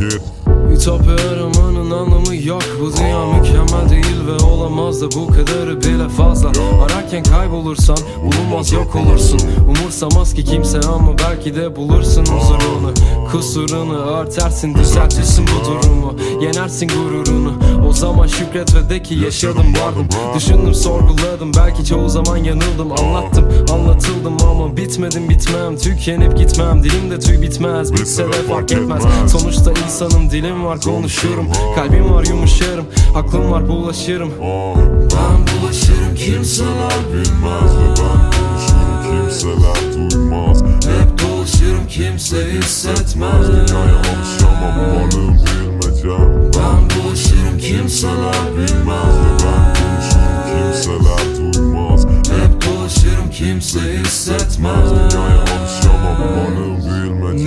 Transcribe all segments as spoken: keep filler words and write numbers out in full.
it. Ütopya aramanın anlamı yok. Bu dünya mükemmel değil ve olamaz da bu kadarı bile fazla. Ararken kaybolursan bulunmaz yok olursun. Umursamaz ki kimse ama belki de bulursun huzurunu. Kusurunu örtersin, düzeltirsin bu durumu. Yenersin gururunu. O zaman şükret ve de ki yaşadım vardım. Düşündüm sorguladım, belki çoğu zaman yanıldım. Anlattım anlatıldım ama bitmedim bitmem. Tükenip gitmem, dilimde tüy bitmez. Bitse de fark etmez, sonuçta insanım, dilim var konuşurum. Kalbim var yumuşarım, aklım var bulaşırım. Ben bulaşırım kimseler bilmez ve ben konuşurum kimseler duymaz. Hep dolaşırım kimse hissetmez. Dünyaya alışamam varlığım bilmecem. Ben bulaşırım kimseler bilmez ve ben konuşurum kimseler duymaz. Hep dolaşırım kimse hissetmez. Dünyaya alışamam varlığım bilmecem.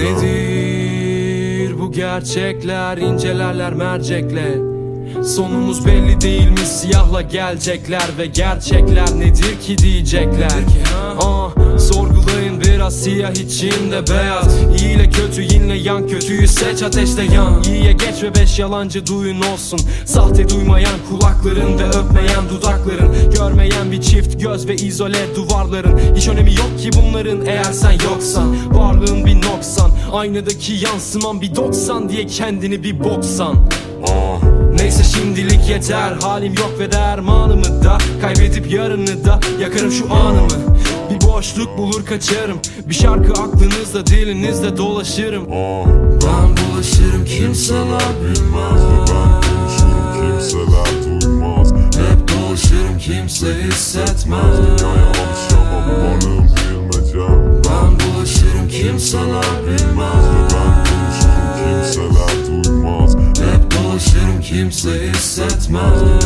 Nedir bu gerçekler, incelerler mercekle. Sonumuz belli değil mi, siyahla gelecekler ve gerçekler nedir ki diyecekler. Ah, sorgulayın biraz, siyah içinde beyaz. İyi ile kötü, yinle yan, kötüyü seç ateşte yan. İyiye geç ve beş yalancı duyun olsun. Sahte duymayan kulakların ve öpmeyen dudakların. Görmeyen bir çift göz ve izole duvarların. Hiç önemi yok ki bunların eğer sen yoksan. Varlığın bir noksan, aynadaki yansıman bir doksan diye kendini bir boksan. Ah. Neyse şimdilik yeter, halim yok ve dermanımı da kaybedip yarını da yakarım şu anımı. Bir boşluk bulur kaçarım, bir şarkı aklınızda dilinizde dolaşırım. Ah. Ben bulaşırım kimseler bilmez ve ben konuşurum kimseler duymaz. Hep dolaşırım kimse hissetmez. Dünyaya alışamam varlığım bilmecem. Ben bulaşırım kimseler bilmez ve ben konuşurum kimseler duymaz. Hep dolaşırım kimse hissetmez.